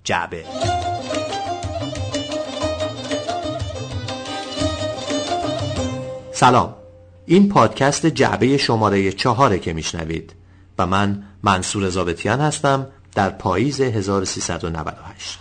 جعبه. سلام، این پادکست جعبه شماره 4 که میشنوید و من منصور ضابطیان هستم در پاییز 1398.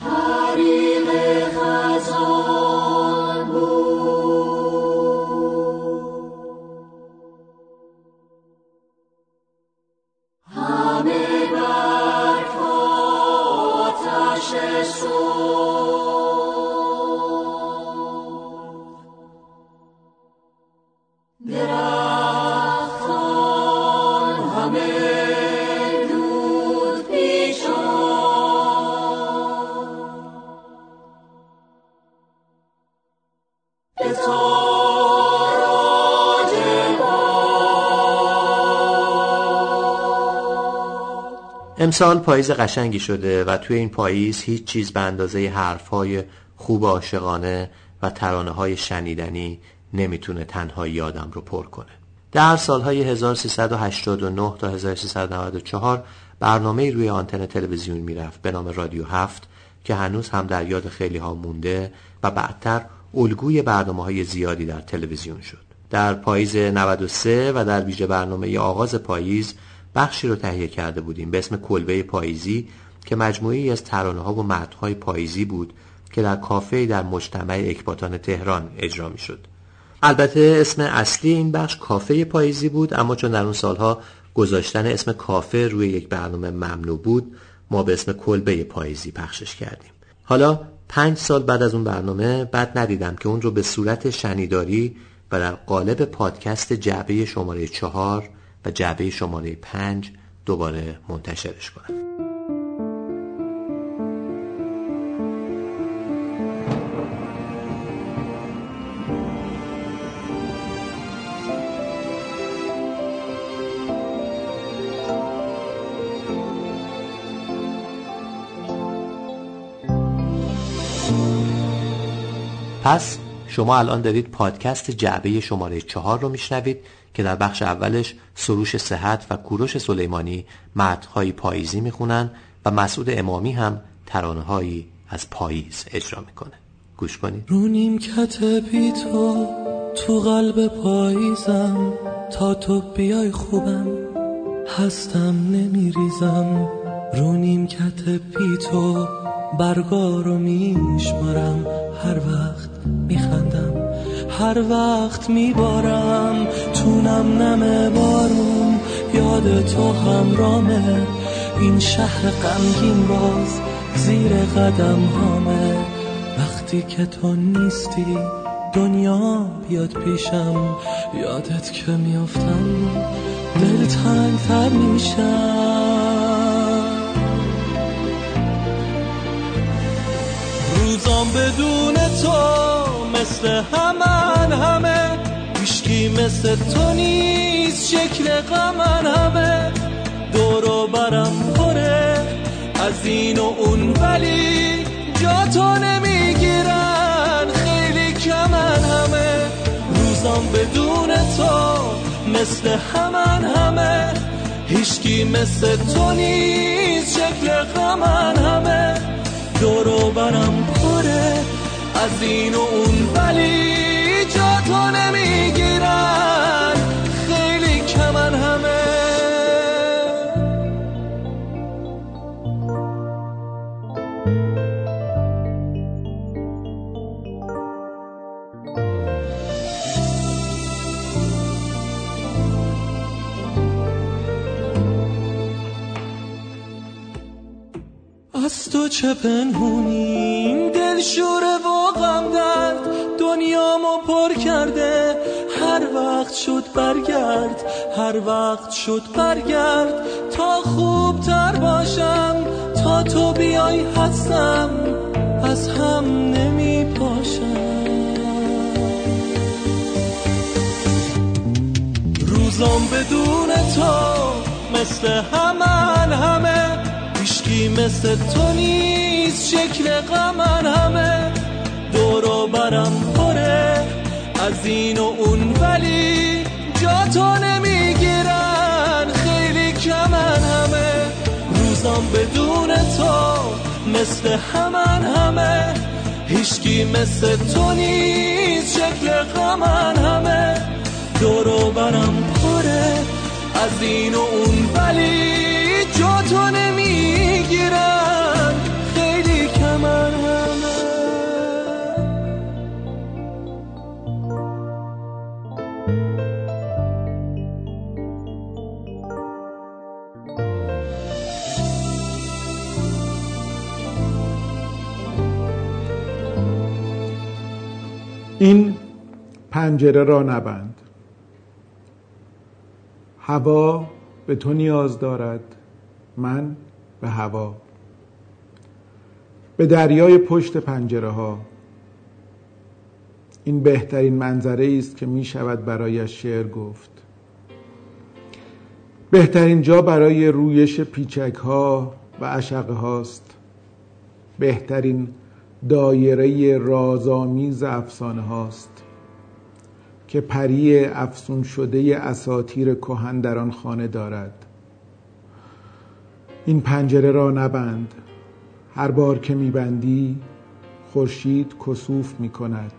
امسال پاییز قشنگی شده و توی این پاییز هیچ چیز به اندازه حرف‌های خوب عاشقانه و ترانه‌های شنیدنی نمیتونه تنهایی آدم رو پر کنه. در سالهای 1389 تا 1394 برنامه‌ای روی آنتن تلویزیون میرفت به نام رادیو 7 که هنوز هم در یاد خیلی ها مونده و بعدتر الگوی برنامه‌های زیادی در تلویزیون شد. در پاییز 93 و در ویژه برنامه آغاز پاییز بخشی رو تهیه کرده بودیم به اسم کلبه پاییزی که مجموعه‌ای از ترانه‌ها و متن‌های پاییزی بود که در کافه‌ای در مجتمع اکباتان تهران اجرا می‌شد. البته اسم اصلی این بخش کافه پاییزی بود، اما چون در اون سالها گذاشتن اسم کافه روی یک برنامه ممنوع بود، ما به اسم کلبه پاییزی پخشش کردیم. حالا 5 سال بعد از اون برنامه بد ندیدم که اون رو به صورت شنیداری و در قالب پادکست جعبه شماره 4 و جعبه شماره 5 دوباره منتشرش کنم. پس شما الان دارید پادکست جعبه شماره 4 رو میشنوید که در بخش اولش سروش صحت و کوروش سلیمانی متن‌های پاییزی میخونن و مسعود امامی هم ترانه‌هایی از پاییز اجرا میکنه. گوش کنید. رو نیمکت بی تو قلب پاییزم، تا تو بیای خوبم هستم نمیریزم. رو نیمکت بی تو برگارو میشمارم، هر وقت میخندم هر وقت میبارم. تو نم نم بارون یاد تو همرامه، این شهر غمگین باز زیر قدم هامه. وقتی که تو نیستی دنیا بیاد پیشم، یادت که میافتم دل تنگ تر میشم. روزام بدون تو مثل همه، هیچکی مثل تو نیست شکل غمن همه. دورو برم پره از این و اون ولی جا تو نمیگیرن خیلی کمن همه. روزام بدون تو مثل همه، هیچکی مثل تو نیست شکل غمن همه. دورو برم پره از این و اون ولی جا تو نمیگیرن خیلی کمن همه. از تو چه پنهونی دل شوره و غم درد، دنیامو پر کرده. هر وقت شد برگرد، هر وقت شد برگرد، تا خوب تر باشم. تا تو بیای هستم از هم نمی پاشم. روزام بدون تو مثل همه، هیچکی مثل تو نیست شکل غمن همه. دورو برم پره از این و اون ولی جا تو نمیگیرن خیلی کمن همه. روزام بدون تو مثل همه هیچکی مثل تو نیست، شکل غمن همه دور و برم پره از این و اون، ولی جا تو نمیگیرن خیلی کمن همه. این پنجره را نبند. هوا به تو نیاز دارد، من به هوا. به دریای پشت پنجره ها. این بهترین منظره است که می شود برایش شعر گفت. بهترین جا برای رویش پیچک ها و عشقه هاست. بهترین دایره رازآمیز افسانه هاست که پری افسون شده اساطیر کهن در آن خانه دارد. این پنجره را نبند. هر بار که میبندی خورشید کسوف میکند،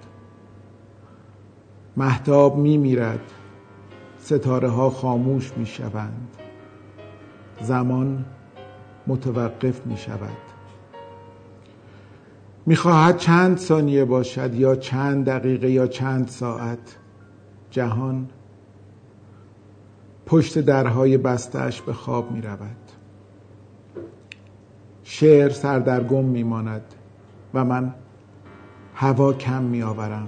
مهتاب میمیرد، ستاره ها خاموش میشوند، زمان متوقف میشود. میخواهد چند ثانیه باشد یا چند دقیقه یا چند ساعت، جهان پشت درهای بسته‌اش به خواب میرود. شعر سردرگم میماند و من هوا کم میآورم.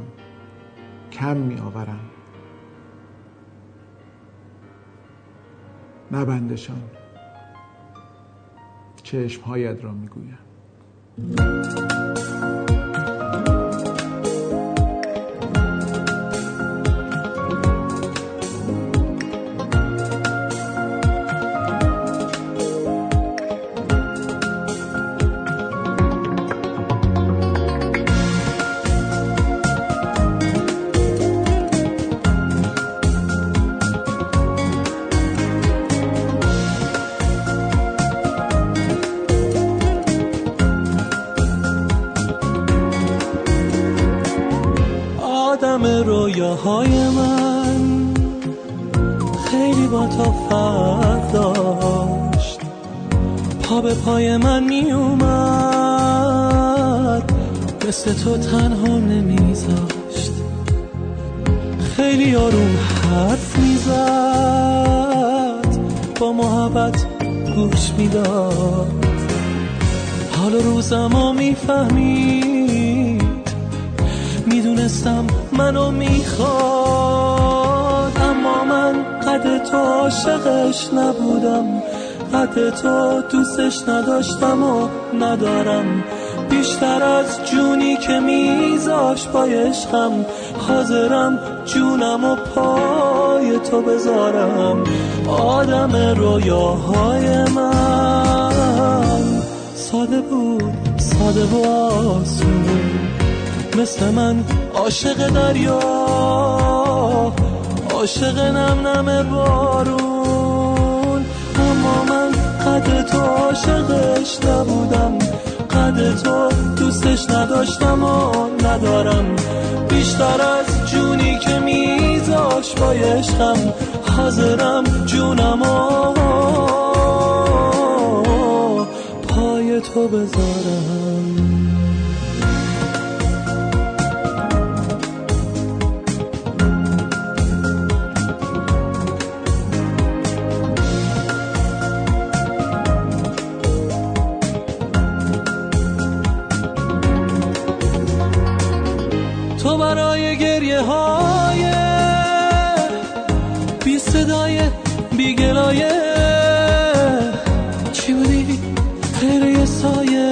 نبندشان، چشمهایت را میگویم. رویاهای من خیلی با تو فرق داشت، پا به پای من می اومد، مثل تو تنها نمیذاشت، خیلی آروم حرف میزد، با محبت گوش میداد، حال روزمو میفهمید، میدونستم منو میخواد، اما من قد تو عاشقش نبودم، قد تو دوستش نداشتم و ندارم، بیشتر از جونی که میذاش با عشقم، حاضرم جونم و پای تو بذارم. آدم رویاهای من ساده بود، ساده و آسون، مثل من عاشق دریا، عاشق نم نم بارون، اما من قد تو عاشقش نبودم، قد تو دوستش نداشتم و ندارم، بیشتر از جونی که میذاش با عشقم، حاضرم جونم و پای تو بذارم. تو برای گریه های بی صدای بی گلایه چی بودی؟ غیر سایه.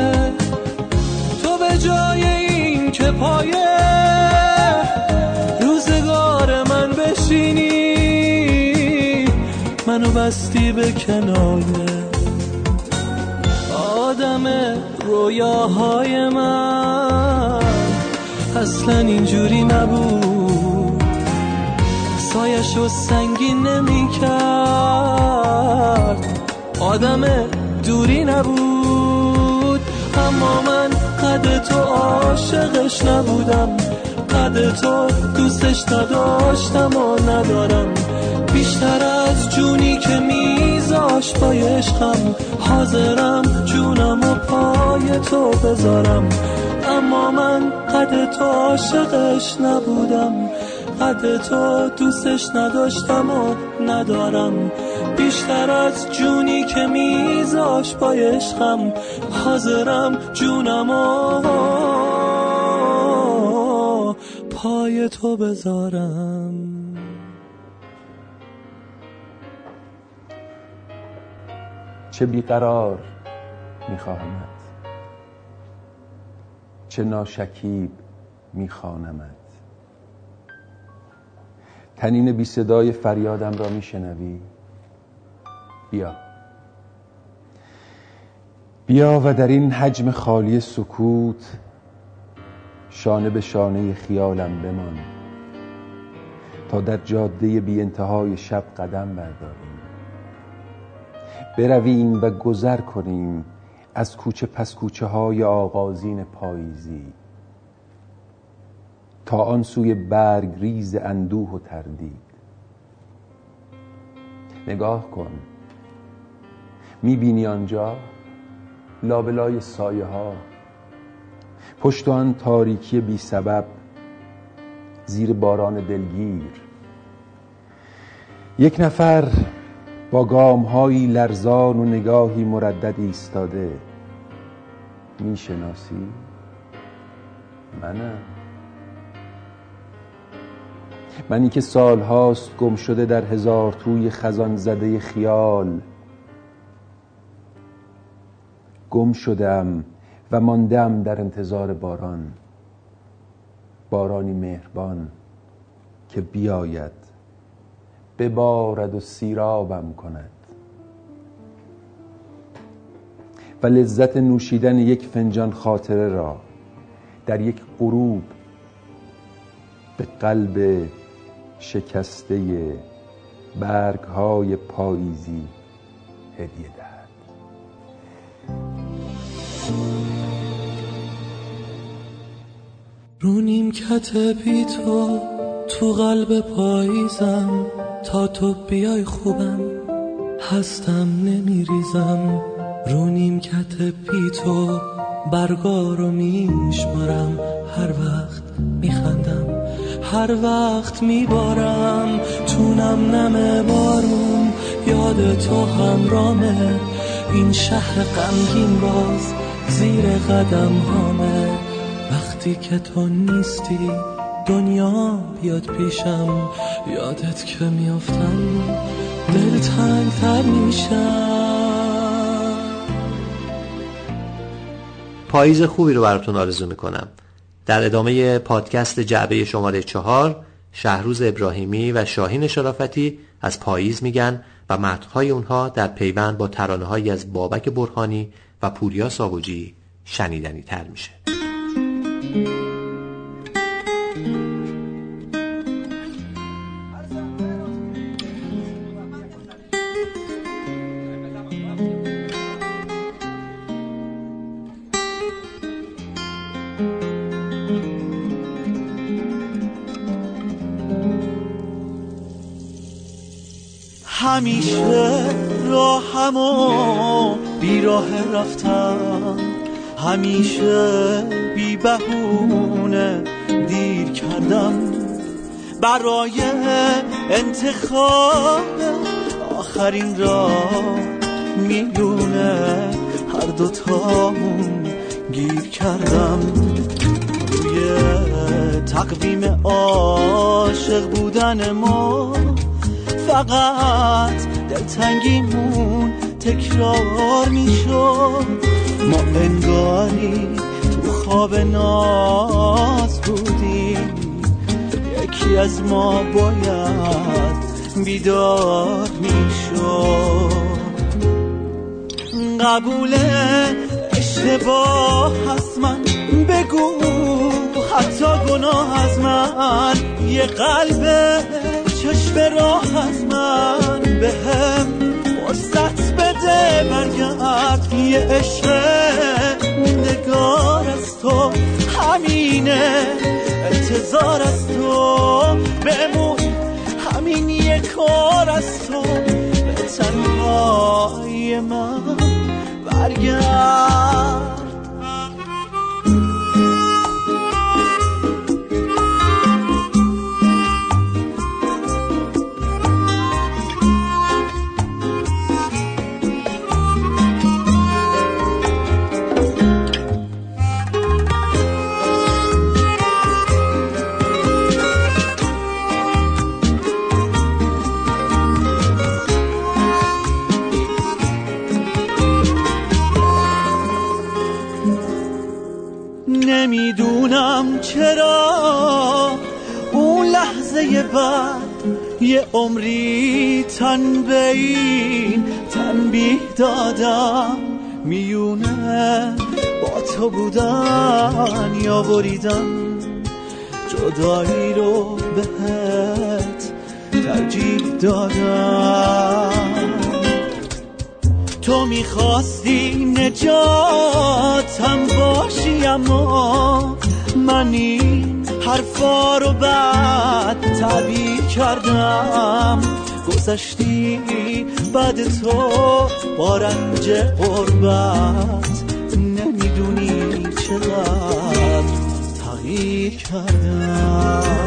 تو به جای این که پای روزگار من بشینی، منو بستی به کنایه. آدم رویاهای من اصلا اینجوری نبود، سایشو سنگین نمی کرد، آدم دوری نبود، قد تو عاشقش نبودم، قد تو دوستش نداشتم و ندارم. بیشتر از جونی که میذاش پای عشقم، حاضرم جونم و پای تو بذارم. اما من قد تو عاشقش نبودم، قد تو دوستش نداشتم و ندارم. بیشتر از جونی که میذاش پای عشقم، حاضرم جونم و پای تو بذارم. چه بیقرار میخواهمت، چه ناشکیب میخوانمت. تنین بی صدای فریادم را میشنوی؟ بیا بیا و در این حجم خالی سکوت شانه به شانه خیالم بمان، تا در جاده بی انتهای شب قدم برداریم، برویم و گذر کنیم از کوچه پس کوچه های آغازین پاییزی، تا آن سوی برگ ریز اندوه و تردید. نگاه کن، میبینی آنجا لابلای سایه ها، پشت آن تاریکی بی سبب، زیر باران دلگیر، یک نفر با گام‌هایی لرزان و نگاهی مردد ایستاده. میشناسی؟ منی که سالهاست گم شده در هزار توی خزان زده خیال. گم شدم و ماندم در انتظار باران، بارانی مهربان که بیاید ببارد و سیرابم کند و لذت نوشیدن یک فنجان خاطره را در یک غروب به قلب شکسته برگ‌های پاییزی هدیه دهد. رو نیمکت بی تو قلب پاییزم، تا تو بیای خوبم هستم نمیریزم. رو نیمکت بی تو برگا رو میشمارم، هر وقت میخندم هر وقت میبارم. تو نم بارون یاد تو همرامه، این شهر غمگین باز زیر قدم هامه. وقتی که تو نیستی دنیا بیاد پیشم، یادت که میافتم دل تنگ تر میشم. پاییز خوبی رو براتون آرزو میکنم. در ادامه پادکست جعبه شماره 4 شهروز ابراهیمی و شاهین شرافتی از پاییز میگن و متن‌های اونها در پیوند با ترانه‌هایی از بابک برهانی و پوریا ساوجی شنیدنی تر میشه. همیشه راهمو بی راه رفتم، همیشه بی بهونه دیر کردم. برای انتخاب آخرین راه میدونه هر دوتامون گیر کردم. روی تقویم عاشق بودن ما فقط دلتنگیمون تکرار میشد. ما انگاری تو خواب ناز بودیم، یکی از ما باید بیدار میشد. قبول اشتباه هست من بگو، حتی گناه از من، یه قلب چشم راه از من بهم فرصت بده برگرد. یه عشق نگار از تو انتظار از تو بمون، همین یه کار از تو به تنهای من برگرد. نمیدونم چرا اون لحظه بعد یه عمری تن به این تنبیه دادم، میونه با تو بودن یا بریدن، جدایی رو بهت ترجیح دادم. تو میخواستی نجاتم باشی اما من این حرفا رو بعد تعبیر کردم. گذشتی بعد تو با رنج غربت، نمیدونی چقدر تغییر کردم.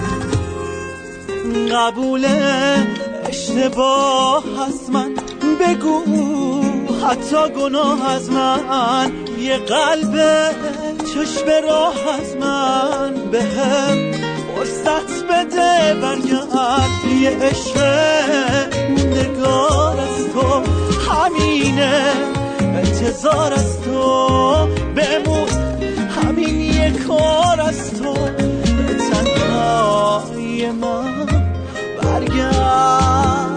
قبول اشتباه از من بگو، حتی گناه از من، یه قلب چشم راه از من بهم فرصت بده برگرد. یه عشق موندگار از تو همینه، انتظار از تو بمون، همین یه کار از تو به تنهای من برگرد.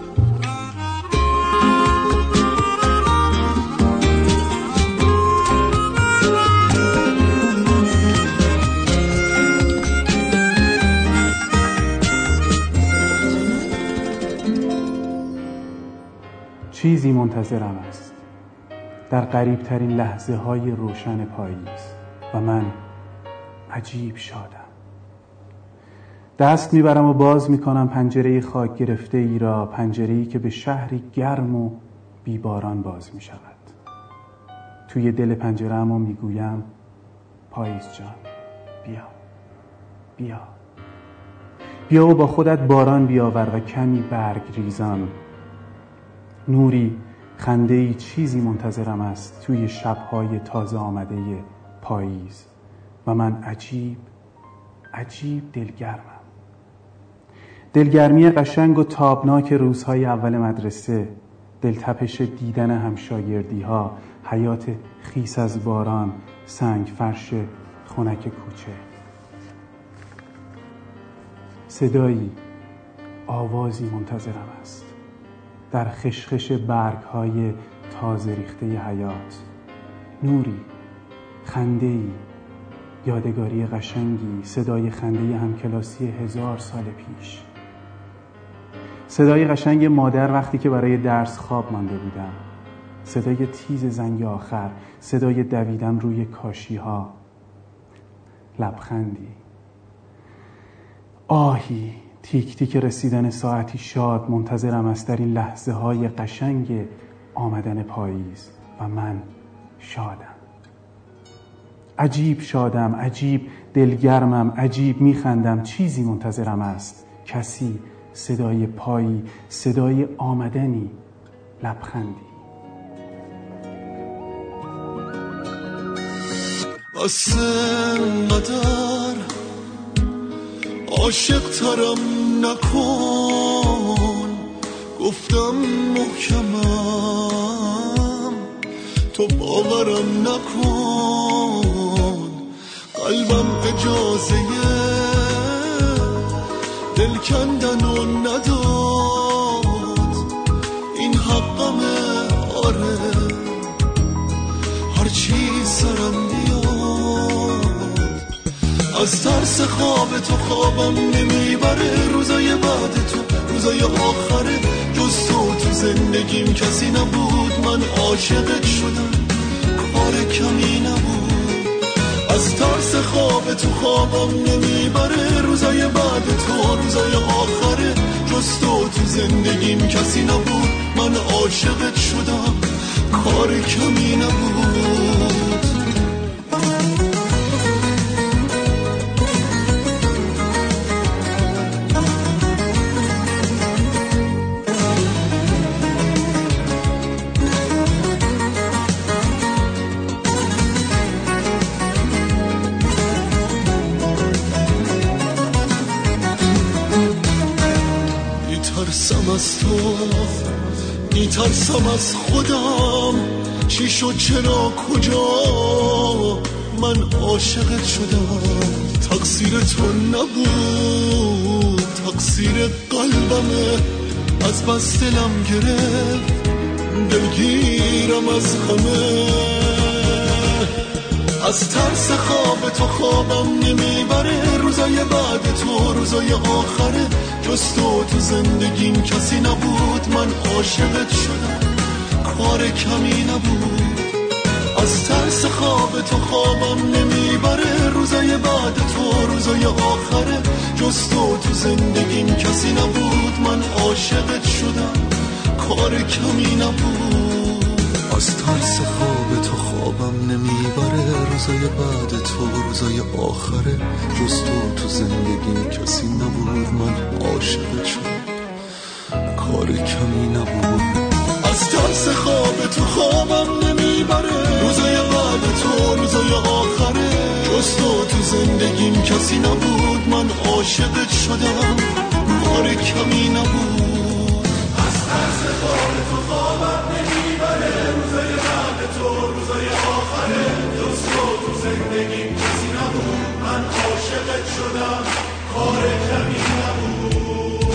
چیزی منتظرم است در قریب ترین لحظه های روشن پاییز و من عجیب شادم. دست میبرم و باز میکنم پنجره خاک گرفته ای را، پنجره‌ای که به شهری گرم و بیباران باز میشود. توی دل پنجره اما میگویم پاییز جان بیا بیا بیا و با خودت باران بیاور و کمی برگ ریزان. نوری، خنده‌ای، چیزی منتظرم است توی شب‌های تازه آمده پاییز و من عجیب دلگرمم. دلگرمی قشنگ و تابناک روزهای اول مدرسه، دلتپش دیدن همشاگردی‌ها، حیات خیس از باران، سنگ فرش خنک کوچه. صدایی، آوازی منتظرم است در خشخش برگ‌های تازه ریخته حیات. نوری، خنده‌ای، یادگاری قشنگی، صدای خنده همکلاسی 1000 سال پیش. صدای قشنگ مادر وقتی که برای درس خواب مانده بودم. صدای تیز زنگ آخر، صدای دویدن روی کاشی‌ها. لبخندی، آهی، تیک تیک رسیدن ساعتی شاد منتظرم است در این لحظه های قشنگ آمدن پاییز و من شادم. عجیب شادم، عجیب دلگرمم، عجیب میخندم. چیزی منتظرم است، کسی، صدای پایی، صدای آمدنی، لبخندی. قدر عاشق ترم نکن، گفتم محکمم تو باورم نکن. قلبم اجازه دل کندن و نداد، این حقمه آره، هرچی سرم بیاد. از ترس خواب تو خوابم نمیبره، روزای بعد تو، روزای آخره جز تو زندگیم کسی نبود. من عاشقت شدم، کار کمی نبود. از ترس خواب تو خوابم نمیبره، روزای بعد تو روزای آخره، جز تو زندگیم کسی نبود، من عاشقت شدم کار کمی نبود. میترسم از خودم، چی شد چرا کجا من عاشقت شدم. تقصیر تو نبود، تقصیر قلبمه، از بس دلم گرفت، دلگیرم از همه. از ترس خواب تو خوابم نمیبره، روزای بعد تو روزای آخره، جز تو زندگیم کسی نبود، من عاشقت شدم کار کمی نبود. از ترس خواب تو خوابم نمیبره، روزای بعد تو روزای آخره، جز تو زندگیم کسی نبود، من عاشقت شدم کار کمی نبود. از ترس خواب تو خوابم نمیبره، روزای بعد تو روزای آخره، جز تو زندگیم کسی نبود، من عاشقت شدم کار کمی نبود. از ترس خواب تو خوابم نمیبره، روزای بعد تو روزای آخره، جز تو زندگیم کسی نبود، من عاشقت شدم کار کمی نبود. از ترس خواب تو خوابم نمیبره، روزای بعد تو روزای آخره، جز تو زندگیم کسی نبود، من عاشقت شدم کار کمی نبود.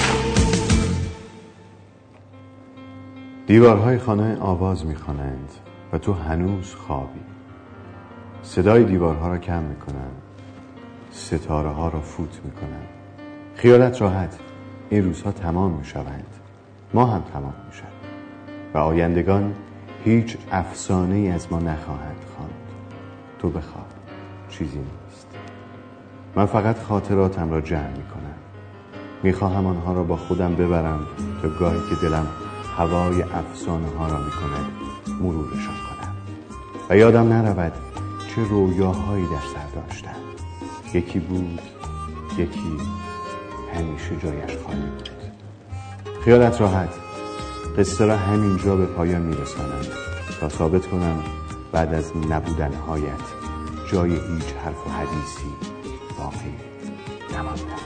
دیوارهای خانه آواز می‌خوانند و تو هنوز خوابی. صدای دیوارها را کم می‌کنند، ستاره‌ها را فوت می‌کنند. خیالت راحت، این روزها تمام می‌شوند، ما هم تمام می‌شویم و آیندگان هیچ افسانه‌ای از ما نخواهند خواند. تو بخواب، چیزی نیست. من فقط خاطراتم را جمع می‌کنم. می‌خواهم آنها را با خودم ببرم تا گاهی که دلم هوای افسانه‌ها را می‌کند مرورشان کنم و یادم نرود چه رویاهایی در سر داشتم. یکی بود، یکی همیشه جایش خالی بود. خیالت راحت، قصه را همینجا به پایان میرسانم تا ثابت کنم بعد از نبودنهایت جای هیچ حرف و حدیثی باقی نمانده.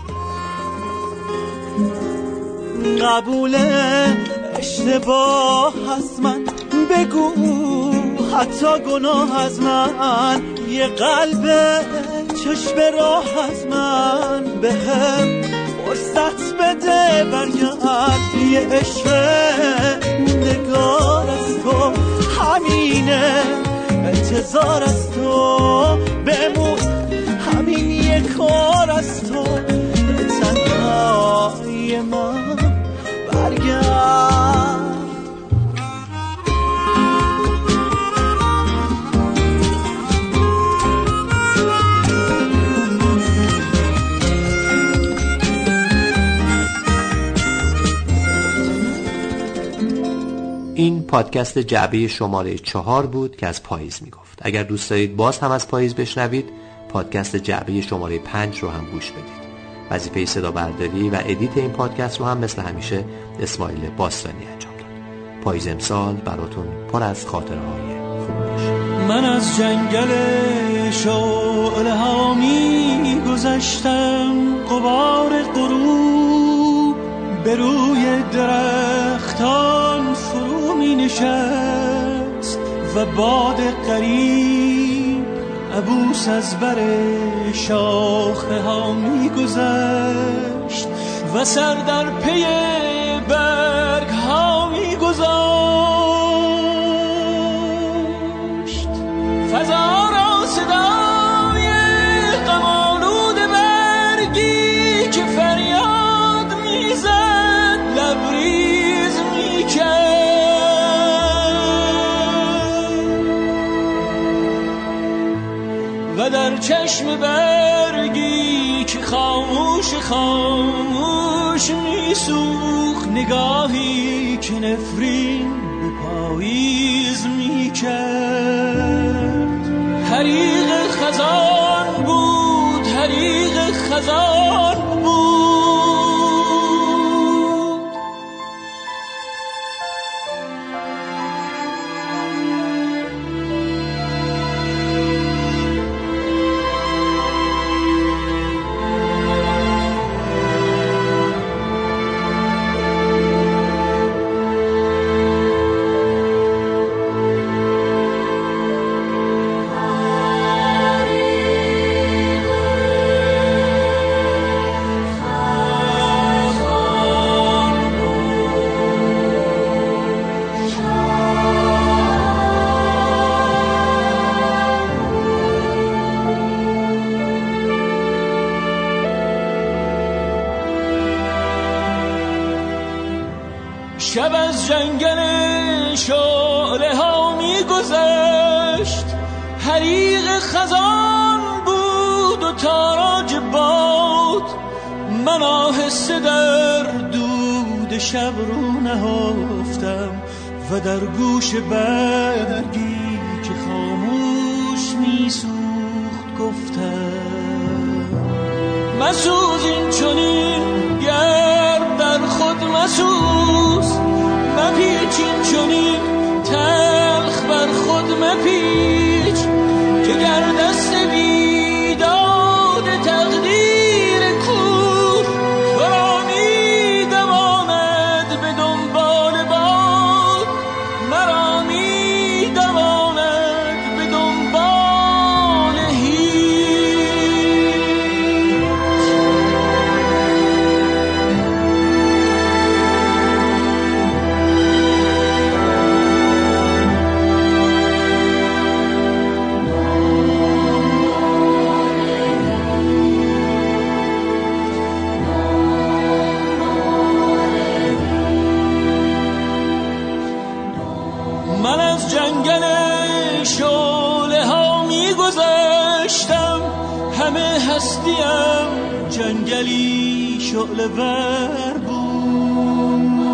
قبوله اشتباه از من بگو، حتی گناه از من، یه قلب چشم راه از من بهم فرصت بده برگرد. یه عشق موندگار از تو همینه، انتظار از تو بمون، همین یه کار از تو، تنهای من برگرد. این پادکست جعبه شماره 4 بود که از پاییز میگفت. اگر دوست دارید باز هم از پاییز بشنوید، پادکست جعبه شماره 5 رو هم گوش بدید. وظیفه صدا برداری و ادیت این پادکست رو هم مثل همیشه اسماعیل باستانی انجام داد. پاییز امسال براتون پر از خاطره‌های خوب باشه. من از جنگل شعله ها می گذشتم، غبار غروب به روی درختان فرو می نشست و باد قریب عبوس از بر شاخه ها می گذشت و سر در پی برگ ها می گذاشت. فضا را صدای غم‌آلود برگی که فریاد می زد لبریز می کرد. و در چشم برگی که خاموش خاموش میسوخت، نگاهی که نفرین به پاییز میکرد. حریق خزان بود، حریق خزان بود. شب از جنگل شعله ها می گذشت، حریق خزان بود و تاراج باد. من آهسته در دود شب رو نهفتم و در گوش برگی که خاموش می سوخت گفتم: مسوز این چنین گرد در خود مسوز، مپیچ این چنین تلخ بر خود مپیچ، که گر دست بیداد تقدیر کور ترا می‌دواند به دنبال باد، مرا می‌دواند به دنبال جنگل شعله ها می گذشتم، همه هستیم جنگلی شعله ور بود.